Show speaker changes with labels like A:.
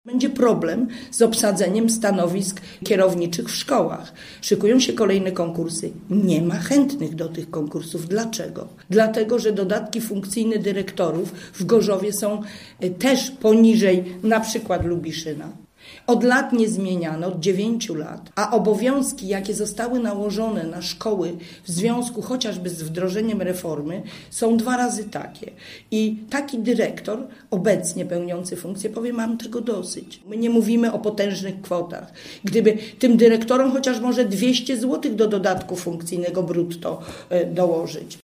A: Będzie problem z obsadzeniem stanowisk kierowniczych w szkołach. Szykują się kolejne konkursy. Nie ma chętnych do tych konkursów. Dlaczego? Dlatego, że dodatki funkcyjne dyrektorów w Gorzowie są też poniżej na przykład Lubiszyna. Od lat nie zmieniano, od 9 lat, a obowiązki, jakie zostały nałożone na szkoły w związku chociażby z wdrożeniem reformy, są 2 razy takie. I taki dyrektor, obecnie pełniący funkcję, powie, mam tego dosyć. My nie mówimy o potężnych kwotach. Gdyby tym dyrektorom chociaż może 200 zł do dodatku funkcyjnego brutto dołożyć.